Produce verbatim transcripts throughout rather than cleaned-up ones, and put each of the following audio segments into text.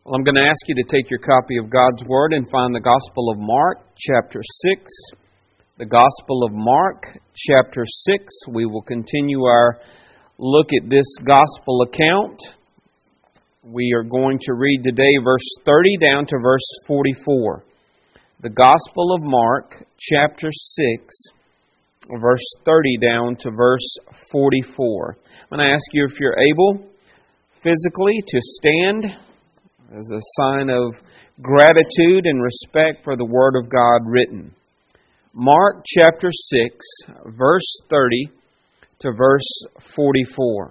Well, I'm going to ask you to take your copy of God's Word and find the Gospel of Mark, chapter six. The Gospel of Mark, chapter six. We will continue our look at this Gospel account. We are going to read today verse thirty down to verse forty-four. The Gospel of Mark, chapter six, verse thirty down to verse forty-four. I'm going to ask you if you're able physically to stand as a sign of gratitude and respect for the Word of God written. Mark chapter six, verse thirty to verse forty-four.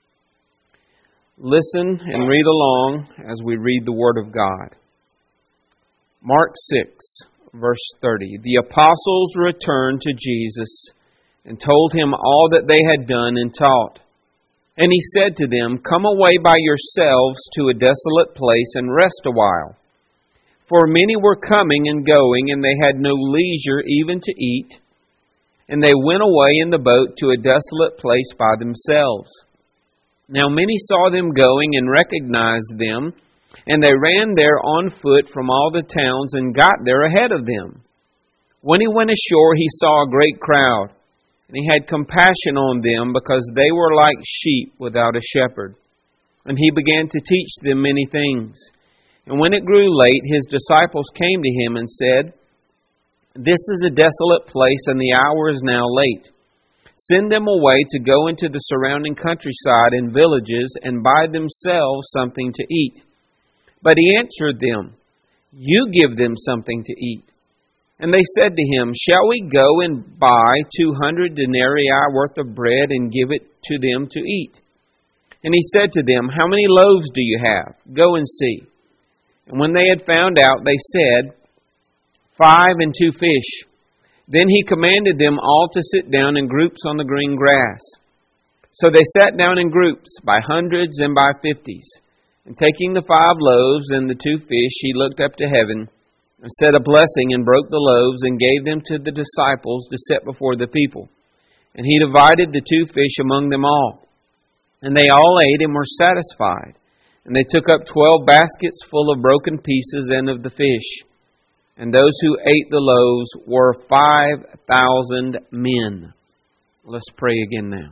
Listen and read along as we read the Word of God. Mark six, verse thirty. The apostles returned to Jesus and told him all that they had done and taught. And he said to them, "Come away by yourselves to a desolate place and rest a while." For many were coming and going, and they had no leisure even to eat. And they went away in the boat to a desolate place by themselves. Now many saw them going and recognized them, and they ran there on foot from all the towns and got there ahead of them. When he went ashore, he saw a great crowd. And he had compassion on them because they were like sheep without a shepherd. And he began to teach them many things. And when it grew late, his disciples came to him and said, "This is a desolate place, and the hour is now late. Send them away to go into the surrounding countryside and villages and buy themselves something to eat." But he answered them, "You give them something to eat." And they said to him, "Shall we go and buy two hundred denarii worth of bread and give it to them to eat?" And he said to them, "How many loaves do you have? Go and see." And when they had found out, they said, "Five and two fish." Then he commanded them all to sit down in groups on the green grass. So they sat down in groups, by hundreds and by fifties. And taking the five loaves and the two fish, he looked up to heaven, and said a blessing, and broke the loaves, and gave them to the disciples to set before the people. And he divided the two fish among them all. And they all ate and were satisfied. And they took up twelve baskets full of broken pieces and of the fish. And those who ate the loaves were five thousand men. Let's pray again now.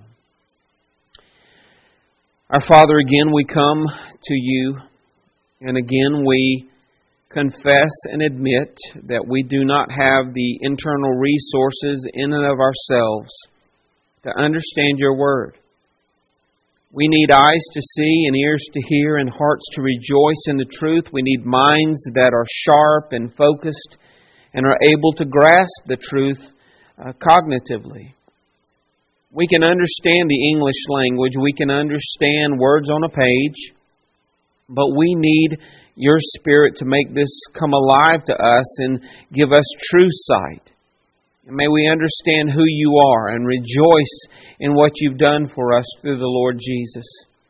Our Father, again we come to you, and again we confess and admit that we do not have the internal resources in and of ourselves to understand your word. We need eyes to see and ears to hear and hearts to rejoice in the truth. We need minds that are sharp and focused and are able to grasp the truth uh, cognitively. We can understand the English language. We can understand words on a page. But we need your Spirit to make this come alive to us and give us true sight. And may we understand who you are and rejoice in what you've done for us through the Lord Jesus.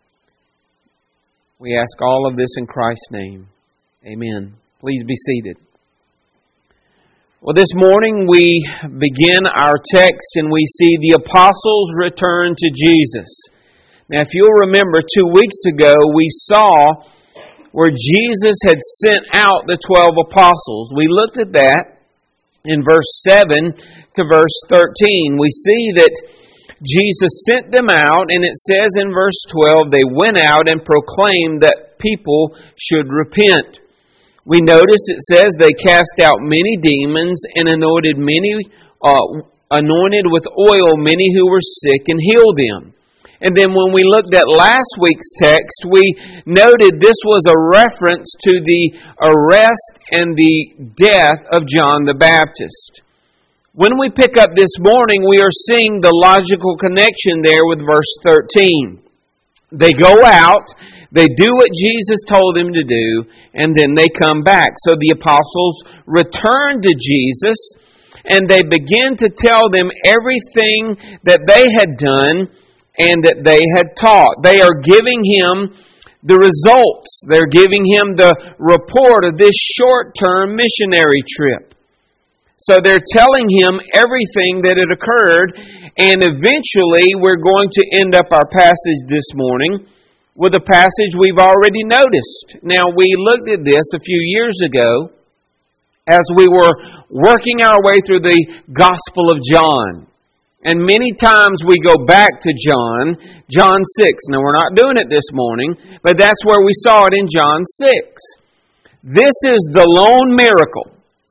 We ask all of this in Christ's name. Amen. Please be seated. Well, this morning we begin our text and we see the apostles return to Jesus. Now, if you'll remember, two weeks ago we saw where Jesus had sent out the twelve apostles. We looked at that in verse seven to verse thirteen. We see that Jesus sent them out, and it says in verse twelve, they went out and proclaimed that people should repent. We notice it says they cast out many demons and anointed many, uh, anointed with oil many who were sick and healed them. And then when we looked at last week's text, we noted this was a reference to the arrest and the death of John the Baptist. When we pick up this morning, we are seeing the logical connection there with verse thirteen. They go out, they do what Jesus told them to do, and then they come back. So the apostles return to Jesus, and they begin to tell them everything that they had done and that they had taught. They are giving him the results. They're giving him the report of this short-term missionary trip. So they're telling him everything that had occurred, and eventually we're going to end up our passage this morning with a passage we've already noticed. Now, we looked at this a few years ago as we were working our way through the Gospel of John. And many times we go back to John, John six. Now, we're not doing it this morning, but that's where we saw it in John six. This is the lone miracle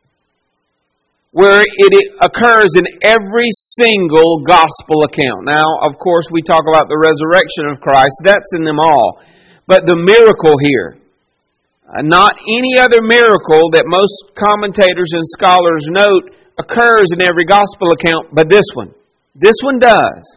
where it occurs in every single gospel account. Now, of course, we talk about the resurrection of Christ. That's in them all. But the miracle here, uh, not any other miracle that most commentators and scholars note occurs in every gospel account, but this one. This one does.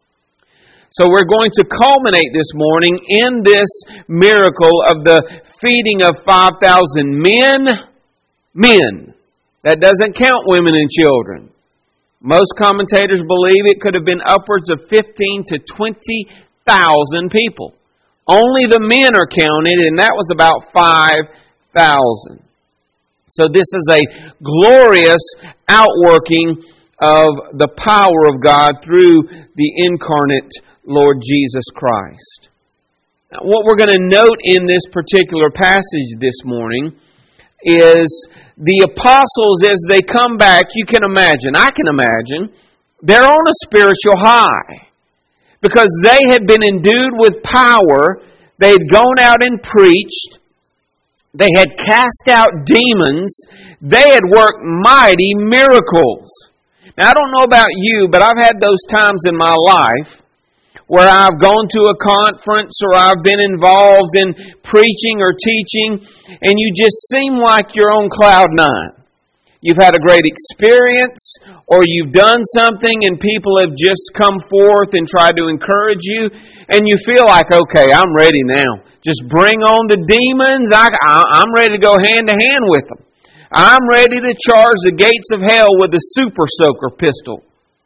So we're going to culminate this morning in this miracle of the feeding of five thousand men. Men. That doesn't count women and children. Most commentators believe it could have been upwards of fifteen to twenty thousand people. Only the men are counted, and that was about five thousand. So this is a glorious outworking of the power of God through the incarnate Lord Jesus Christ. Now, what we're going to note in this particular passage this morning is the apostles, as they come back, you can imagine, I can imagine, they're on a spiritual high. Because they had been endued with power, they had gone out and preached, they had cast out demons, they had worked mighty miracles. Now, I don't know about you, but I've had those times in my life where I've gone to a conference or I've been involved in preaching or teaching, and you just seem like you're on cloud nine. You've had a great experience, or you've done something and people have just come forth and tried to encourage you, and you feel like, okay, I'm ready now. Just bring on the demons. I, I, I'm ready to go hand to hand with them. I'm ready to charge the gates of hell with a super soaker pistol.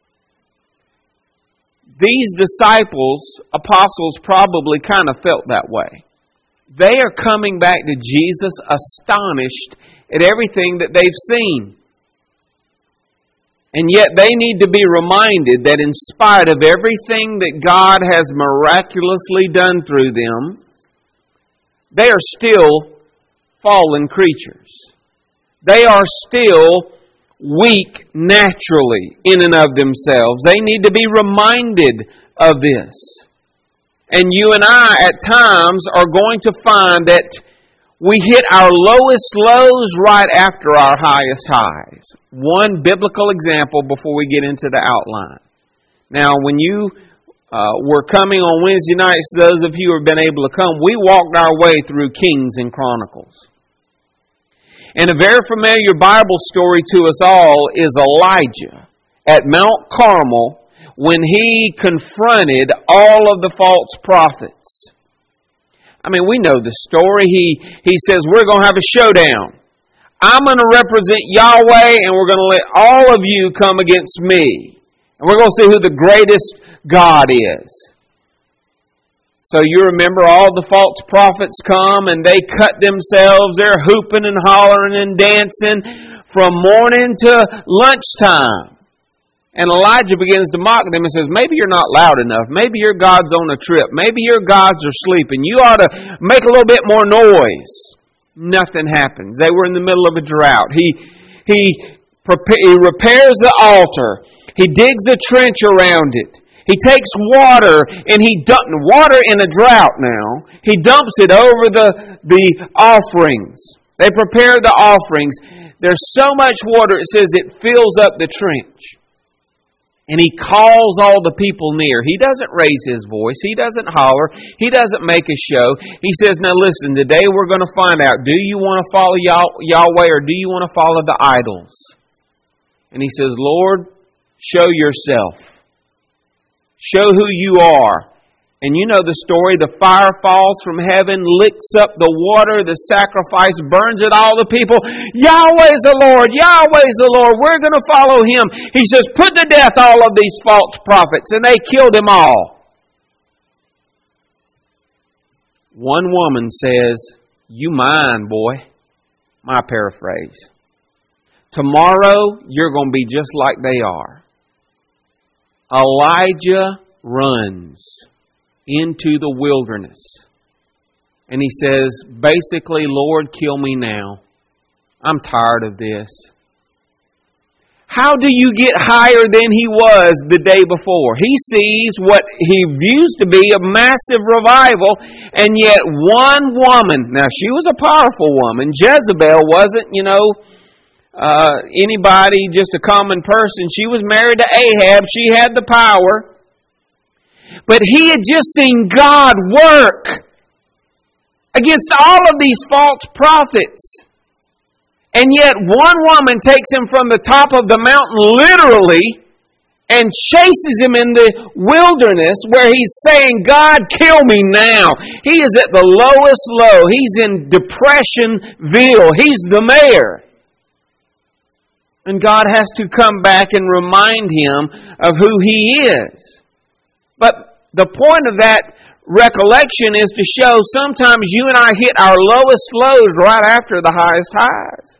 These disciples, apostles, probably kind of felt that way. They are coming back to Jesus astonished at everything that they've seen. And yet they need to be reminded that in spite of everything that God has miraculously done through them, they are still fallen creatures. They are still weak naturally in and of themselves. They need to be reminded of this. And you and I at times are going to find that we hit our lowest lows right after our highest highs. One biblical example before we get into the outline. Now, when you uh, were coming on Wednesday nights, those of you who have been able to come, we walked our way through Kings and Chronicles. And a very familiar Bible story to us all is Elijah at Mount Carmel when he confronted all of the false prophets. I mean, we know the story. He, he says, we're going to have a showdown. I'm going to represent Yahweh, and we're going to let all of you come against me. And we're going to see who the greatest God is. So you remember all the false prophets come and they cut themselves. They're hooping and hollering and dancing from morning to lunchtime. And Elijah begins to mock them and says, maybe you're not loud enough. Maybe your God's on a trip. Maybe your gods are sleeping. You ought to make a little bit more noise. Nothing happens. They were in the middle of a drought. He, he, he repairs the altar. He digs a trench around it. He takes water and he dumps water in a drought now. He dumps it over the, the offerings. They prepare the offerings. There's so much water, it says it fills up the trench. And he calls all the people near. He doesn't raise his voice. He doesn't holler. He doesn't make a show. He says, now listen, today we're going to find out, do you want to follow Yahweh or do you want to follow the idols? And he says, Lord, show yourself. Show who you are. And you know the story. The fire falls from heaven, licks up the water, the sacrifice, burns it all the people. Yahweh's the Lord. Yahweh's the Lord. We're going to follow Him. He says, put to death all of these false prophets. And they killed them all. One woman says, you mine, boy. My paraphrase. Tomorrow, you're going to be just like they are. Elijah runs into the wilderness. And he says, basically, Lord, kill me now. I'm tired of this. How do you get higher than he was the day before? He sees what he views to be a massive revival, and yet one woman, now she was a powerful woman. Jezebel wasn't, you know, uh, anybody, just a common person. She was married to Ahab. She had the power. But he had just seen God work against all of these false prophets. And yet one woman takes him from the top of the mountain literally and chases him in the wilderness where he's saying, God, kill me now. He is at the lowest low. He's in Depressionville. He's the mayor. And God has to come back and remind him of who he is. But the point of that recollection is to show sometimes you and I hit our lowest lows right after the highest highs.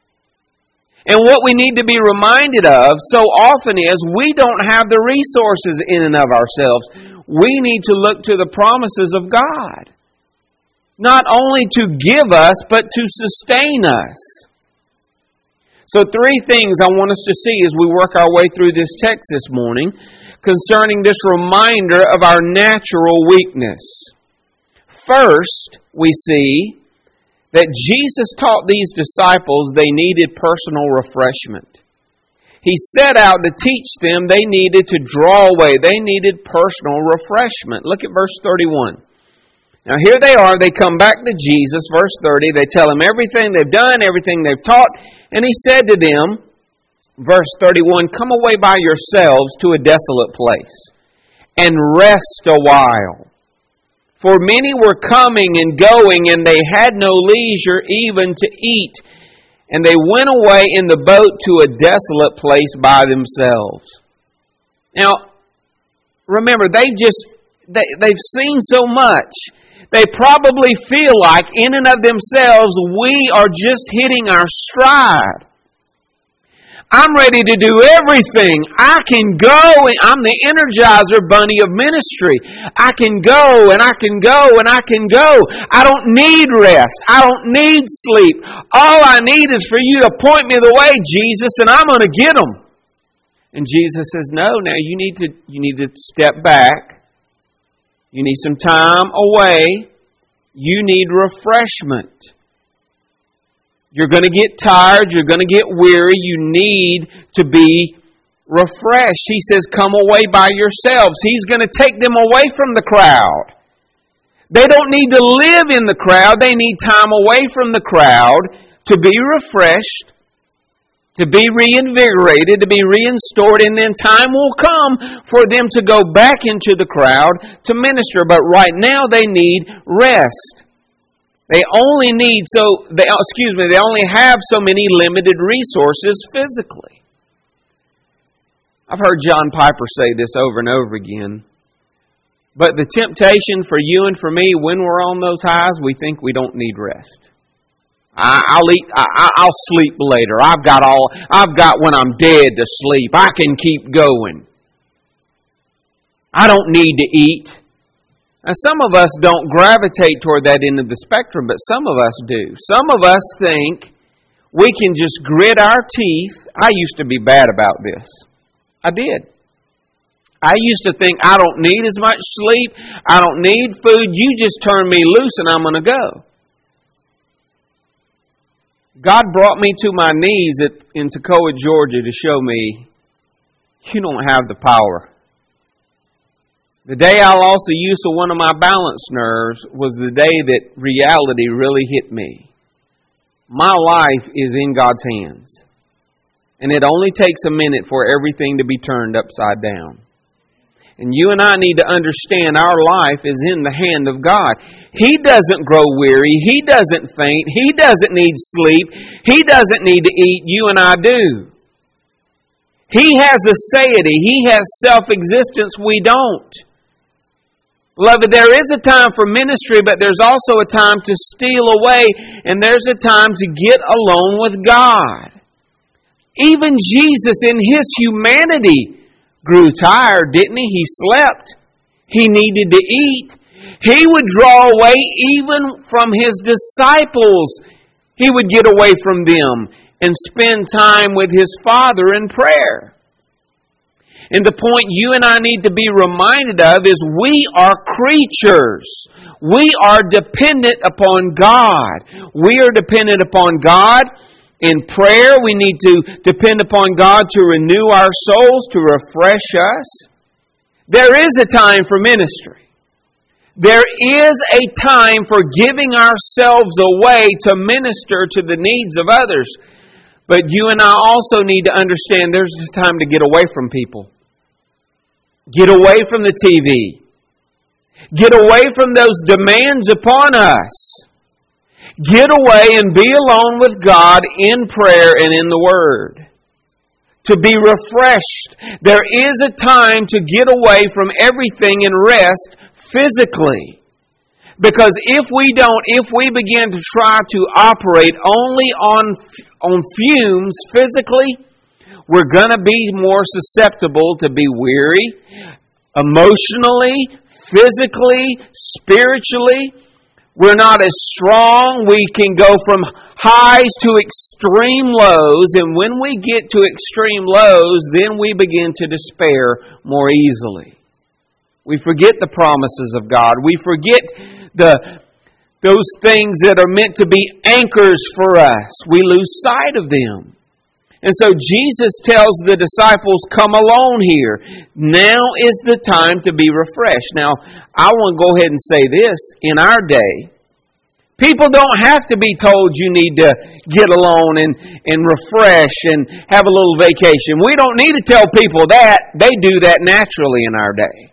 And what we need to be reminded of so often is we don't have the resources in and of ourselves. We need to look to the promises of God. Not only to give us, but to sustain us. So three things I want us to see as we work our way through this text this morning concerning this reminder of our natural weakness. First, we see that Jesus taught these disciples they needed personal refreshment. He set out to teach them they needed to draw away. They needed personal refreshment. Look at verse thirty-one. Now here they are. They come back to Jesus, verse thirty. They tell him everything they've done, everything they've taught. And he said to them, verse thirty-one, come away by yourselves to a desolate place and rest a while. For many were coming and going, and they had no leisure even to eat. And they went away in the boat to a desolate place by themselves. Now, remember, they've just, they, they've seen so much. They probably feel like, in and of themselves, we are just hitting our stride. I'm ready to do everything. I can go. And I'm the Energizer Bunny of ministry. I can go and I can go and I can go. I don't need rest. I don't need sleep. All I need is for you to point me the way, Jesus, and I'm going to get them. And Jesus says, no, now you need to, you need to step back. You need some time away. You need refreshment. You're going to get tired. You're going to get weary. You need to be refreshed. He says, come away by yourselves. He's going to take them away from the crowd. They don't need to live in the crowd. They need time away from the crowd to be refreshed, to be reinvigorated, to be reinstored, and then time will come for them to go back into the crowd to minister. But right now they need rest. They only need so they excuse me, they only have so many limited resources physically. I've heard John Piper say this over and over again. But the temptation for you and for me when we're on those highs, we think we don't need rest. I, I'll eat. I, I'll sleep later. I've got all. I've got when I'm dead to sleep. I can keep going. I don't need to eat. Now, some of us don't gravitate toward that end of the spectrum, but some of us do. Some of us think we can just grit our teeth. I used to be bad about this. I did. I used to think I don't need as much sleep. I don't need food. You just turn me loose and I'm going to go. God brought me to my knees at, in Toccoa, Georgia to show me you don't have the power. The day I lost the use of one of my balance nerves was the day that reality really hit me. My life is in God's hands. And it only takes a minute for everything to be turned upside down. And you and I need to understand our life is in the hand of God. He doesn't grow weary. He doesn't faint. He doesn't need sleep. He doesn't need to eat. You and I do. He has aseity. He has self-existence. We don't. Beloved, there is a time for ministry, but there's also a time to steal away, and there's a time to get alone with God. Even Jesus in His humanity grew tired, didn't He? He slept. He needed to eat. He would draw away even from His disciples. He would get away from them and spend time with His Father in prayer. And the point you and I need to be reminded of is we are creatures. We are dependent upon God. We are dependent upon God in prayer. We need to depend upon God to renew our souls, to refresh us. There is a time for ministry. There is a time for giving ourselves away to minister to the needs of others. But you and I also need to understand there's a time to get away from people. Get away from the T V. Get away from those demands upon us. Get away and be alone with God in prayer and in the Word. To be refreshed. There is a time to get away from everything and rest physically. Because if we don't, if we begin to try to operate only on, on fumes physically, we're going to be more susceptible to be weary, emotionally, physically, spiritually. We're not as strong. We can go from highs to extreme lows. And when we get to extreme lows, then we begin to despair more easily. We forget the promises of God. We forget the those things that are meant to be anchors for us. We lose sight of them. And so Jesus tells the disciples, come alone here. Now is the time to be refreshed. Now, I want to go ahead and say this. In our day, people don't have to be told you need to get alone and, and refresh and have a little vacation. We don't need to tell people that. They do that naturally in our day.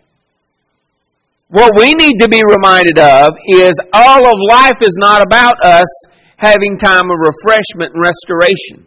What we need to be reminded of is all of life is not about us having time of refreshment and restoration.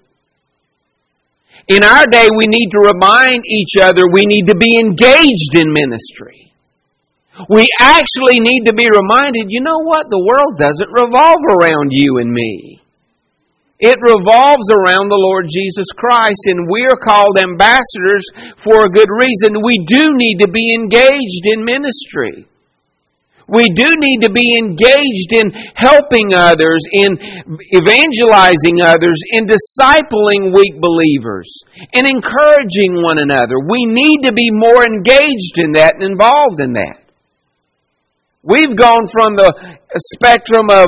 In our day, we need to remind each other we need to be engaged in ministry. We actually need to be reminded, you know what? The world doesn't revolve around you and me. It revolves around the Lord Jesus Christ, and we are called ambassadors for a good reason. We do need to be engaged in ministry. We do need to be engaged in helping others, in evangelizing others, in discipling weak believers, in encouraging one another. We need to be more engaged in that and involved in that. We've gone from the spectrum of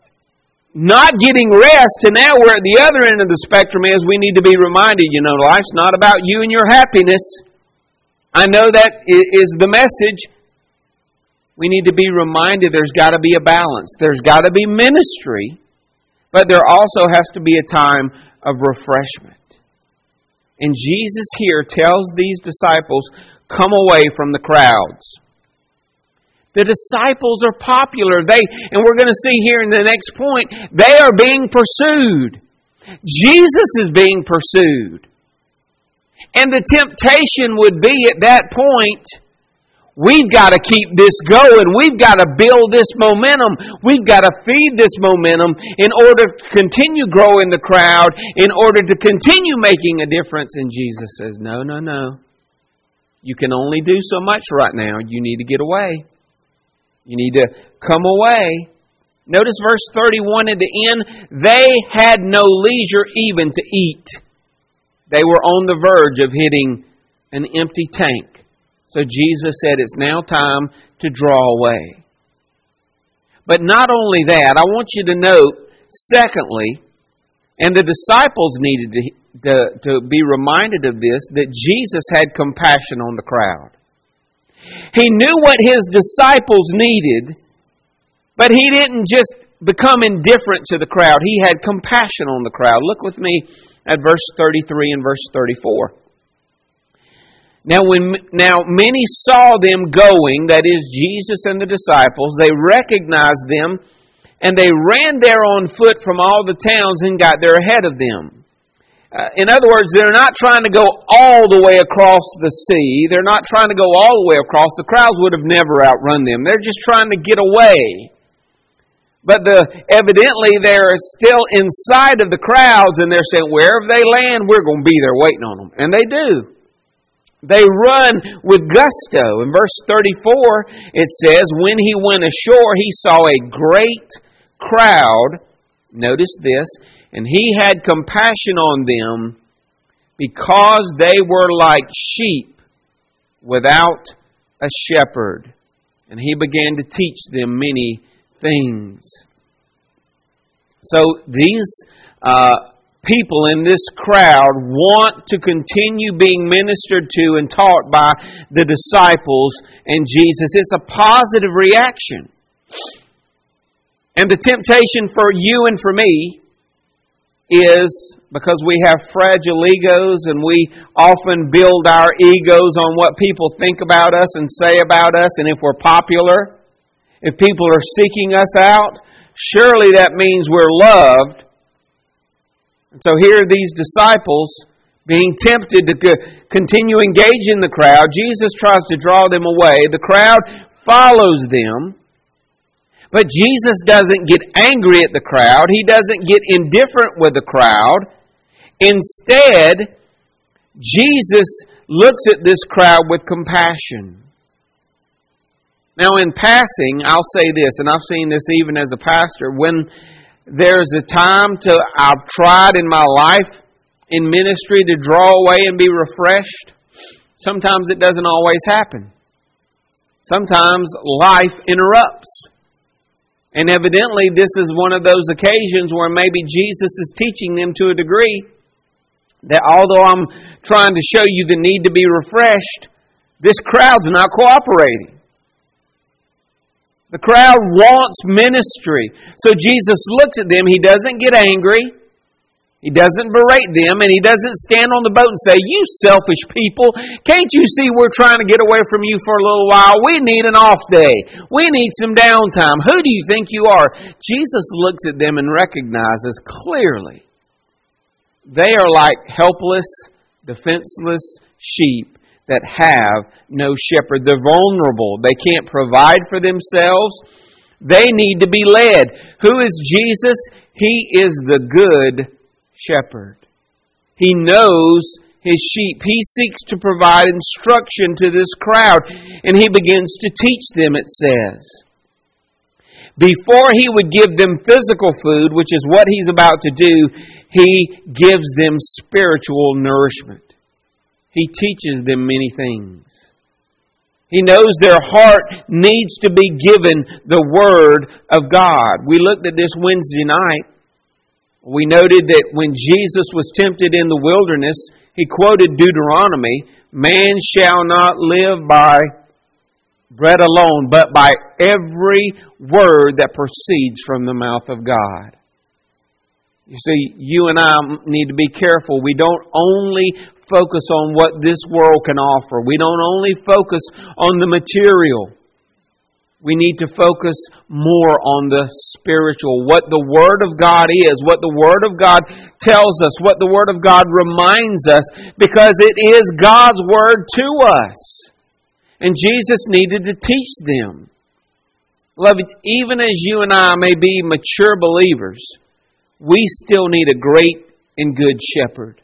not getting rest to now we're at the other end of the spectrum is we need to be reminded, you know, life's not about you and your happiness. I know that is the message. We need to be reminded there's got to be a balance. There's got to be ministry, but there also has to be a time of refreshment. And Jesus here tells these disciples, come away from the crowds. The disciples are popular. They, and we're going to see here in the next point, they are being pursued. Jesus is being pursued. And the temptation would be at that point, we've got to keep this going. We've got to build this momentum. We've got to feed this momentum in order to continue growing the crowd, in order to continue making a difference. And Jesus says, no, no, no. You can only do so much right now. You need to get away. You need to come away. Notice verse thirty-one at the end. They had no leisure even to eat. They were on the verge of hitting an empty tank. So Jesus said it's now time to draw away. But not only that, I want you to note, secondly, and the disciples needed to, to, to be reminded of this, that Jesus had compassion on the crowd. He knew what His disciples needed, but He didn't just become indifferent to the crowd. He had compassion on the crowd. Look with me at verse thirty-three and verse thirty-four. Now, when now many saw them going, that is, Jesus and the disciples, they recognized them, and they ran there on foot from all the towns and got there ahead of them. Uh, in other words, they're not trying to go all the way across the sea. They're not trying to go all the way across. The crowds would have never outrun them. They're just trying to get away. But the, evidently they're still inside of the crowds, and they're saying, wherever they land, we're going to be there waiting on them. And they do. They run with gusto. In verse thirty-four, it says, when he went ashore, he saw a great crowd. Notice this. And he had compassion on them because they were like sheep without a shepherd. And he began to teach them many things. So these uh, people in this crowd want to continue being ministered to and taught by the disciples and Jesus. It's a positive reaction. And the temptation for you and for me is, because we have fragile egos and we often build our egos on what people think about us and say about us, and if we're popular, if people are seeking us out, surely that means we're loved. And so here are these disciples being tempted to continue engaging the crowd. Jesus tries to draw them away. The crowd follows them. But Jesus doesn't get angry at the crowd. He doesn't get indifferent with the crowd. Instead, Jesus looks at this crowd with compassion. Now, in passing, I'll say this, and I've seen this even as a pastor, when there's a time to, I've tried in my life in ministry to draw away and be refreshed, sometimes it doesn't always happen. Sometimes life interrupts. And evidently, this is one of those occasions where maybe Jesus is teaching them to a degree that although I'm trying to show you the need to be refreshed, this crowd's not cooperating. The crowd wants ministry. So Jesus looks at them. He doesn't get angry. He doesn't berate them, and He doesn't stand on the boat and say, "You selfish people, can't you see we're trying to get away from you for a little while? We need an off day. We need some downtime. Who do you think you are?" Jesus looks at them and recognizes clearly they are like helpless, defenseless sheep that have no shepherd. They're vulnerable. They can't provide for themselves. They need to be led. Who is Jesus? He is the good shepherd. He knows His sheep. He seeks to provide instruction to this crowd, and He begins to teach them, it says. Before He would give them physical food, which is what He's about to do, He gives them spiritual nourishment. He teaches them many things. He knows their heart needs to be given the Word of God. We looked at this Wednesday night. We noted that when Jesus was tempted in the wilderness, He quoted Deuteronomy, "Man shall not live by bread alone, but by every word that proceeds from the mouth of God." You see, you and I need to be careful. We don't only focus on what this world can offer. We don't only focus on the material. We need to focus more on the spiritual, what the Word of God is, what the Word of God tells us, what the Word of God reminds us, because it is God's Word to us. And Jesus needed to teach them. Beloved, even as you and I may be mature believers, we still need a great and good shepherd.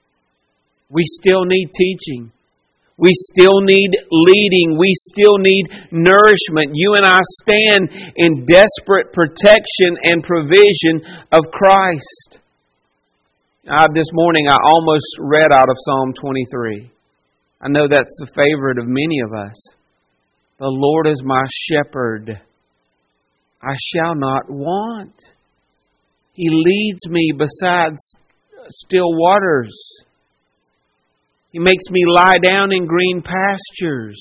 We still need teaching. We still need leading. We still need nourishment. You and I stand in desperate protection and provision of Christ. Uh, this morning I almost read out of Psalm twenty-three. I know that's the favorite of many of us. The Lord is my shepherd. I shall not want. He leads me beside still waters. He makes me lie down in green pastures.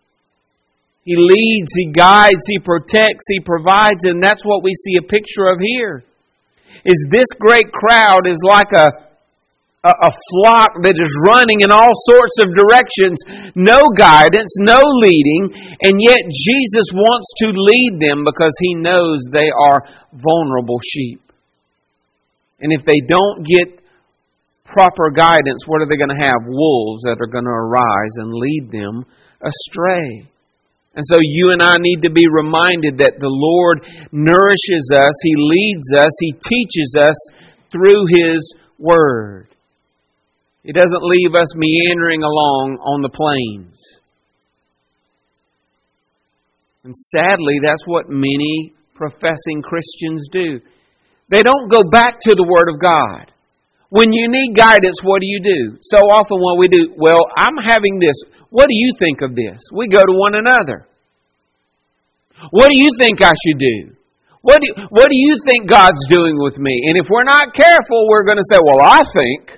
He leads, He guides, He protects, He provides, and that's what we see a picture of here. Is this great crowd is like a, a, a flock that is running in all sorts of directions, no guidance, no leading, and yet Jesus wants to lead them because He knows they are vulnerable sheep. And if they don't get proper guidance, what are they going to have? Wolves that are going to arise and lead them astray. And so you and I need to be reminded that the Lord nourishes us, He leads us, He teaches us through His Word. He doesn't leave us meandering along on the plains. And sadly, that's what many professing Christians do. They don't go back to the Word of God. When you need guidance, what do you do? So often what we do, well, I'm having this. What do you think of this? We go to one another. What do you think I should do? What do you, what do you think God's doing with me? And if we're not careful, we're going to say, well, I think.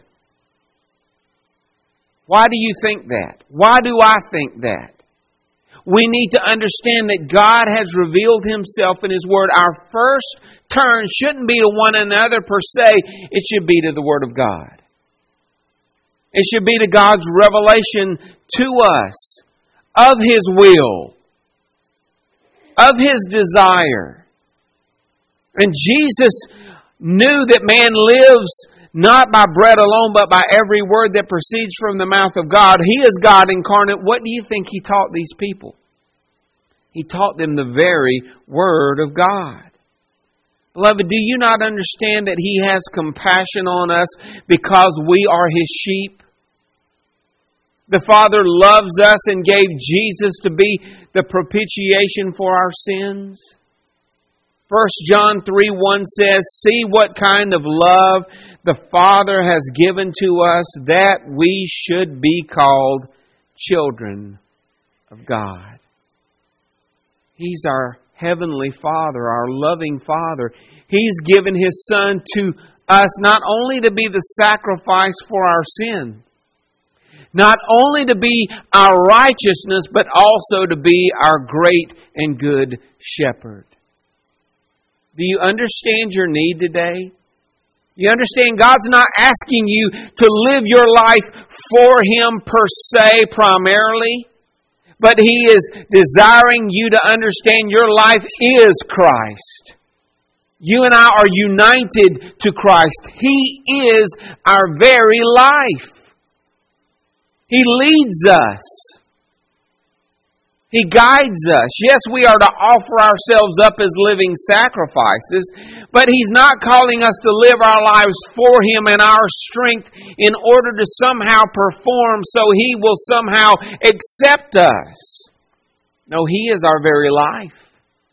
Why do you think that? Why do I think that? We need to understand that God has revealed Himself in His Word. Our first turn shouldn't be to one another per se. It should be to the Word of God. It should be to God's revelation to us of His will, of His desire. And Jesus knew that man lives not by bread alone, but by every word that proceeds from the mouth of God. He is God incarnate. What do you think He taught these people? He taught them the very Word of God. Beloved, do you not understand that He has compassion on us because we are His sheep? The Father loves us and gave Jesus to be the propitiation for our sins. First John three one says, see what kind of love the Father has given to us, that we should be called children of God. He's our Heavenly Father, our loving Father. He's given His Son to us not only to be the sacrifice for our sin, not only to be our righteousness, but also to be our great and good shepherd. Do you understand your need today? You understand God's not asking you to live your life for Him per se primarily, but He is desiring you to understand your life is Christ. You and I are united to Christ. He is our very life. He leads us. He guides us. Yes, we are to offer ourselves up as living sacrifices, but He's not calling us to live our lives for Him and our strength in order to somehow perform so He will somehow accept us. No, He is our very life.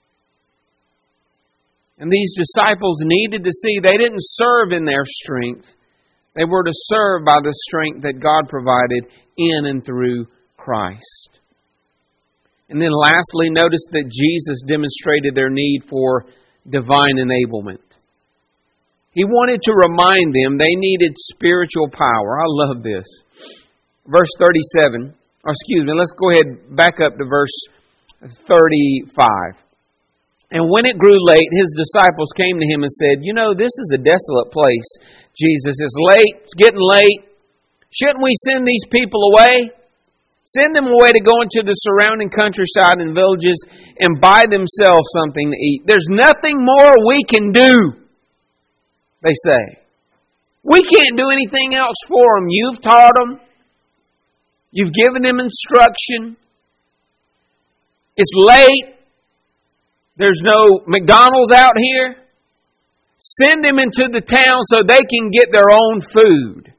And these disciples needed to see they didn't serve in their strength. They were to serve by the strength that God provided in and through Christ. And then lastly, notice that Jesus demonstrated their need for divine enablement. He wanted to remind them they needed spiritual power. I love this. Verse thirty-seven. Or excuse me, let's go ahead back up to verse thirty-five. And when it grew late, His disciples came to Him and said, you know, this is a desolate place. Jesus, it's late. It's getting late. Shouldn't we send these people away? Send them away to go into the surrounding countryside and villages and buy themselves something to eat. There's nothing more we can do, they say. We can't do anything else for them. You've taught them. You've given them instruction. It's late. There's no McDonald's out here. Send them into the town so they can get their own food.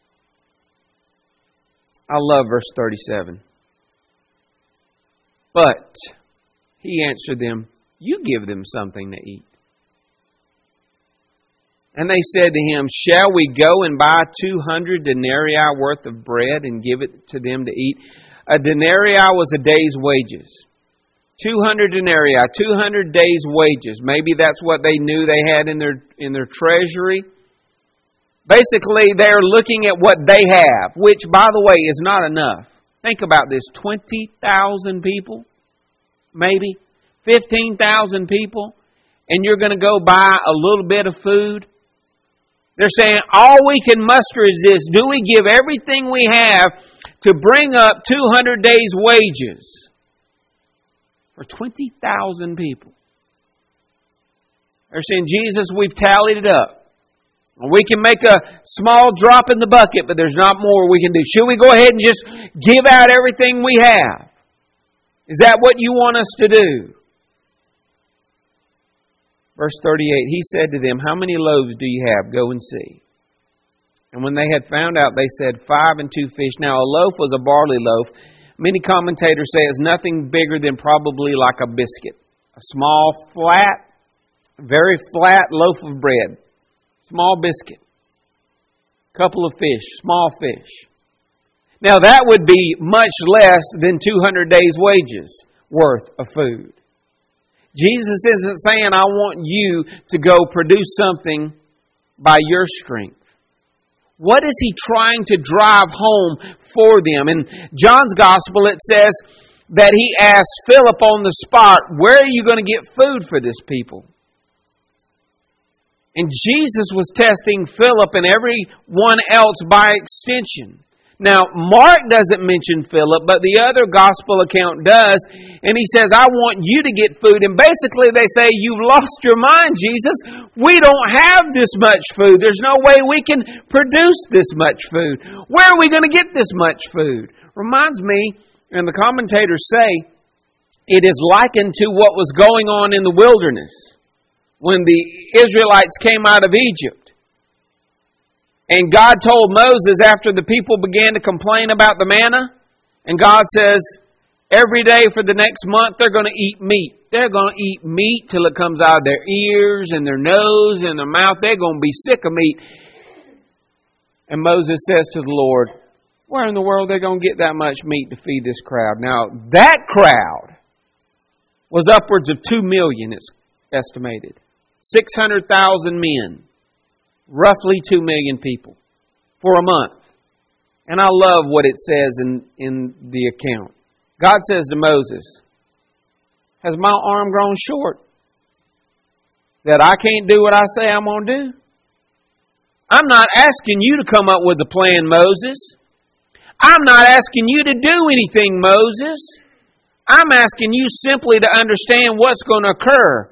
I love verse thirty-seven. But He answered them, you give them something to eat. And they said to Him, shall we go and buy two hundred denarii worth of bread and give it to them to eat? A denarii was a day's wages. two hundred denarii, two hundred days' wages. Maybe that's what they knew they had in their in their treasury. Basically, they're looking at what they have, which, by the way, is not enough. Think about this. twenty thousand people, maybe fifteen thousand people, and you're going to go buy a little bit of food. They're saying, all we can muster is this. Do we give everything we have to bring up two hundred days' wages for twenty thousand people? They're saying, Jesus, we've tallied it up. We can make a small drop in the bucket, but there's not more we can do. Should we go ahead and just give out everything we have? Is that what you want us to do? Verse thirty-eight, He said to them, how many loaves do you have? Go and see. And when they had found out, they said, five and two fish. Now a loaf was a barley loaf. Many commentators say it's nothing bigger than probably like a biscuit. A small, flat, very flat loaf of bread. Small biscuit. Couple of fish, small fish. Now that would be much less than two hundred days' wages worth of food. Jesus isn't saying, I want you to go produce something by your strength. What is He trying to drive home for them? In John's Gospel it says that He asked Philip on the spot, where are you going to get food for this people? And Jesus was testing Philip and everyone else by extension. Now, Mark doesn't mention Philip, but the other gospel account does. And he says, I want you to get food. And basically they say, you've lost your mind, Jesus. We don't have this much food. There's no way we can produce this much food. Where are we going to get this much food? Reminds me, and the commentators say, it is likened to what was going on in the wilderness when the Israelites came out of Egypt. And God told Moses after the people began to complain about the manna, and God says, every day for the next month they're going to eat meat. They're going to eat meat till it comes out of their ears and their nose and their mouth. They're going to be sick of meat. And Moses says to the Lord, where in the world are they going to get that much meat to feed this crowd? Now, that crowd was upwards of two million, it's estimated. six hundred thousand men. Roughly two million people for a month. And I love what it says in, in the account. God says to Moses, has my arm grown short that I can't do what I say I'm going to do? I'm not asking you to come up with a plan, Moses. I'm not asking you to do anything, Moses. I'm asking you simply to understand what's going to occur.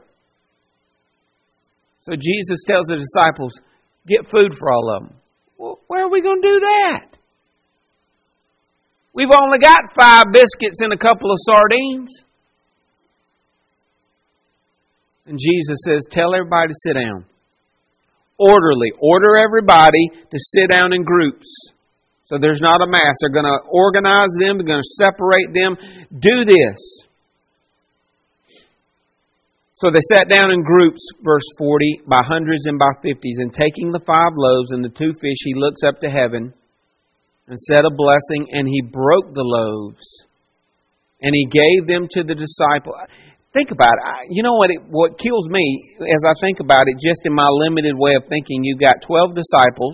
So Jesus tells the disciples, get food for all of them. Well, where are we going to do that? We've only got five biscuits and a couple of sardines. And Jesus says, tell everybody to sit down. Orderly. Order everybody to sit down in groups. So there's not a mass. They're going to organize them. They're going to separate them. Do this. So they sat down in groups, verse forty, by hundreds and by fifties. And taking the five loaves and the two fish, He looks up to heaven and said a blessing. And He broke the loaves. And He gave them to the disciples. Think about it. You know what, it, what kills me as I think about it, just in my limited way of thinking, you've got twelve disciples.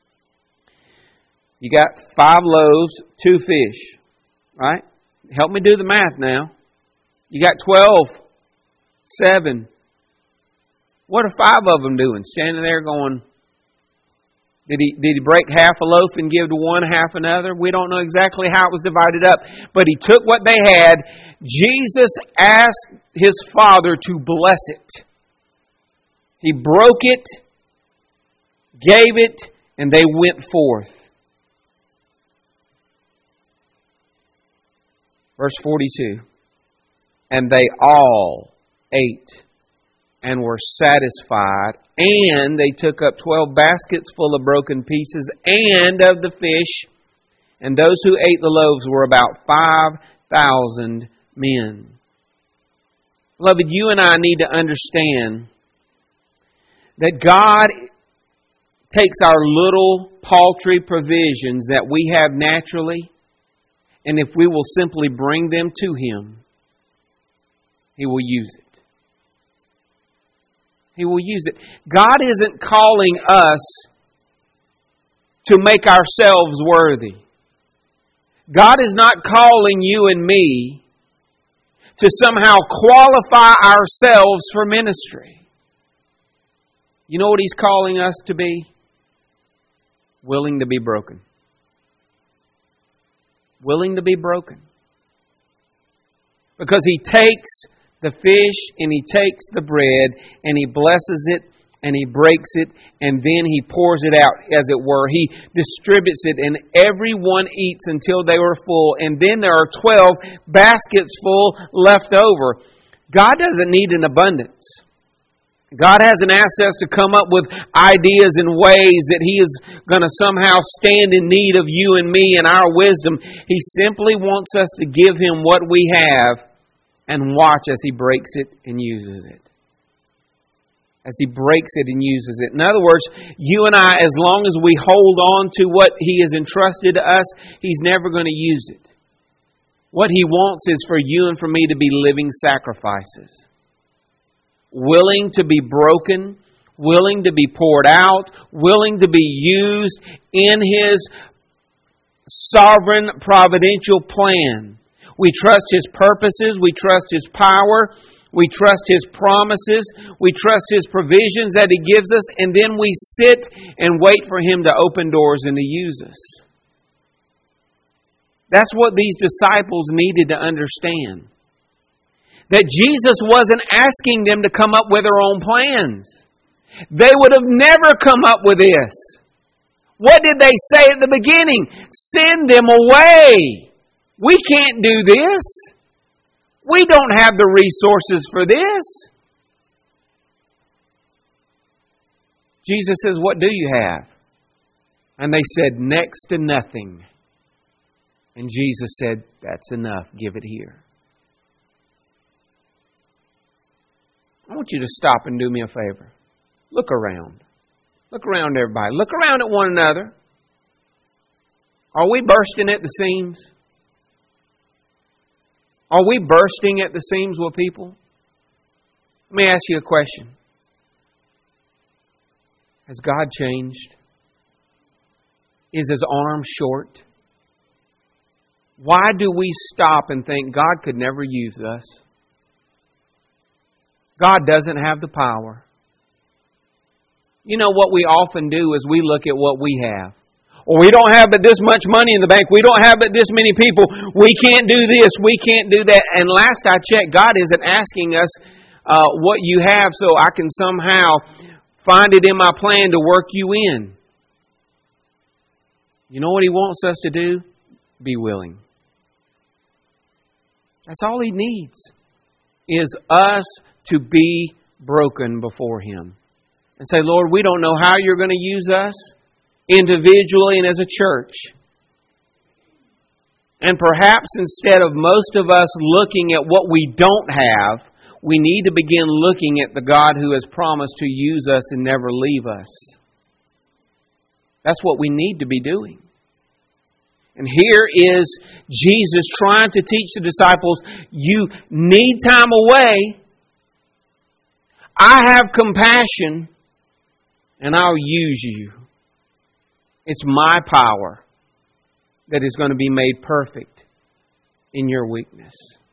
You got five loaves, two fish. Right? Help me do the math now. You got twelve. Seven. What are five of them doing? Standing there going, did he, did he break half a loaf and give to one, half another? We don't know exactly how it was divided up. But He took what they had. Jesus asked His Father to bless it. He broke it, gave it, and they went forth. Verse forty-two. And they all ate and were satisfied, and they took up twelve baskets full of broken pieces and of the fish, and those who ate the loaves were about five thousand men. Beloved, you and I need to understand that God takes our little paltry provisions that we have naturally, and if we will simply bring them to Him, He will use it. He will use it. God isn't calling us to make ourselves worthy. God is not calling you and me to somehow qualify ourselves for ministry. You know what He's calling us to be? Willing to be broken. Willing to be broken. Because He takes the fish and He takes the bread and He blesses it and He breaks it and then He pours it out, as it were. He distributes it and everyone eats until they were full. And then there are twelve baskets full left over. God doesn't need an abundance. God hasn't asked us to come up with ideas and ways that He is going to somehow stand in need of you and me and our wisdom. He simply wants us to give Him what we have and watch as He breaks it and uses it. As He breaks it and uses it. In other words, you and I, as long as we hold on to what He has entrusted to us, He's never going to use it. What He wants is for you and for me to be living sacrifices. Willing to be broken, willing to be poured out, willing to be used in His sovereign providential plan. We trust His purposes, we trust His power, we trust His promises, we trust His provisions that He gives us, and then we sit and wait for Him to open doors and to use us. That's what these disciples needed to understand. That Jesus wasn't asking them to come up with their own plans. They would have never come up with this. What did they say at the beginning? Send them away. We can't do this. We don't have the resources for this. Jesus says, what do you have? And they said, next to nothing. And Jesus said, that's enough. Give it here. I want you to stop and do me a favor. Look around. Look around, everybody. Look around at one another. Are we bursting at the seams? Are we bursting at the seams with people? Let me ask you a question. Has God changed? Is His arm short? Why do we stop and think God could never use us? God doesn't have the power. You know what we often do is we look at what we have. Or we don't have but this much money in the bank. We don't have but this many people. We can't do this. We can't do that. And last I checked, God isn't asking us uh, what you have so I can somehow find it in my plan to work you in. You know what He wants us to do? Be willing. That's all He needs, is us to be broken before Him. And say, Lord, we don't know how you're going to use us individually and as a church. And perhaps instead of most of us looking at what we don't have, we need to begin looking at the God who has promised to use us and never leave us. That's what we need to be doing. And here is Jesus trying to teach the disciples, you need time away. I have compassion, and I'll use you. It's my power that is going to be made perfect in your weakness.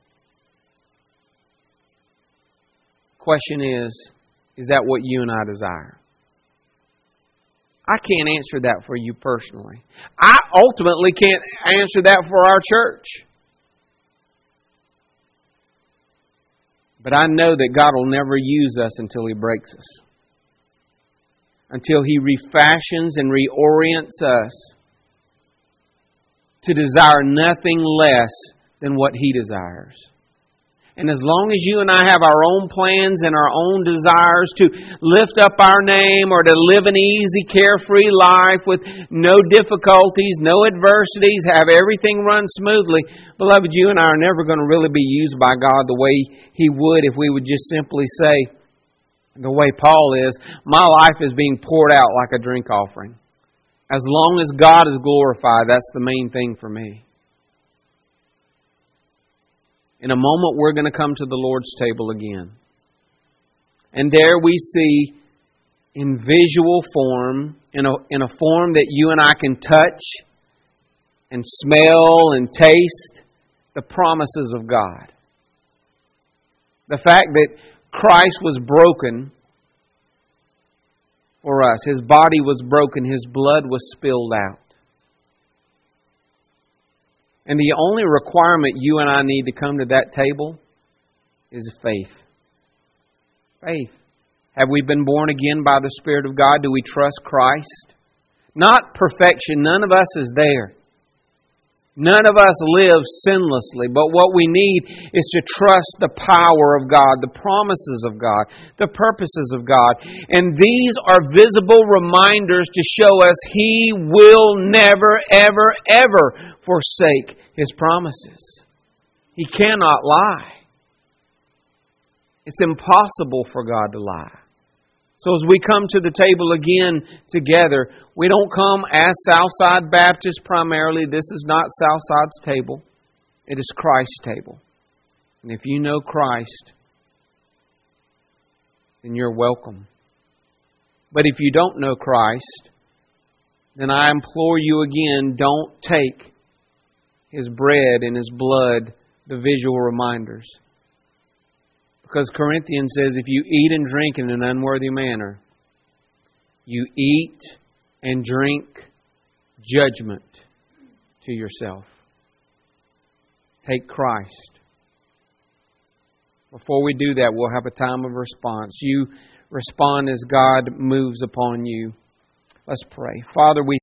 Question is, is that what you and I desire? I can't answer that for you personally. I ultimately can't answer that for our church. But I know that God will never use us until He breaks us. Until He refashions and reorients us to desire nothing less than what He desires. And as long as you and I have our own plans and our own desires to lift up our name or to live an easy, carefree life with no difficulties, no adversities, have everything run smoothly, beloved, you and I are never going to really be used by God the way He would if we would just simply say, the way Paul is, my life is being poured out like a drink offering. As long as God is glorified, that's the main thing for me. In a moment, we're going to come to the Lord's table again. And there we see, in visual form, in a, in a form that you and I can touch and smell and taste, the promises of God. The fact that Christ was broken for us. His body was broken. His blood was spilled out. And the only requirement you and I need to come to that table is faith. Faith. Have we been born again by the Spirit of God? Do we trust Christ? Not perfection. None of us is there. None of us live sinlessly, but what we need is to trust the power of God, the promises of God, the purposes of God. And these are visible reminders to show us He will never, ever, ever forsake His promises. He cannot lie. It's impossible for God to lie. So as we come to the table again together, we don't come as Southside Baptists primarily. This is not Southside's table. It is Christ's table. And if you know Christ, then you're welcome. But if you don't know Christ, then I implore you again, don't take His bread and His blood, the visual reminders. Because Corinthians says if you eat and drink in an unworthy manner, you eat and drink judgment to yourself. Take Christ. Before we do that, we'll have a time of response. You respond as God moves upon you. Let's pray. Father, we